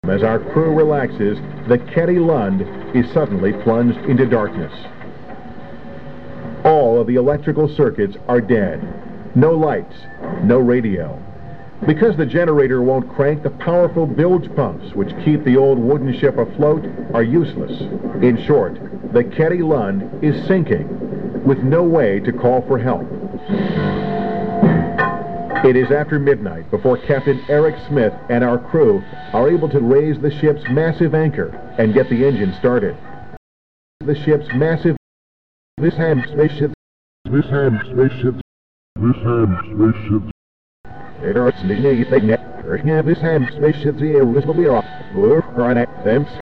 As our crew relaxes, the Ketty Lund is suddenly plunged into darkness. All of the electrical circuits are dead. No lights, no radio. Because the generator won't crank, the powerful bilge pumps which keep the old wooden ship afloat are useless. In short, the Ketty Lund is sinking, with no way to call for help. It is after midnight before Captain Eric Smith and our crew are able to raise the ship's massive anchor and get the engine started. The ship's massive spaceship.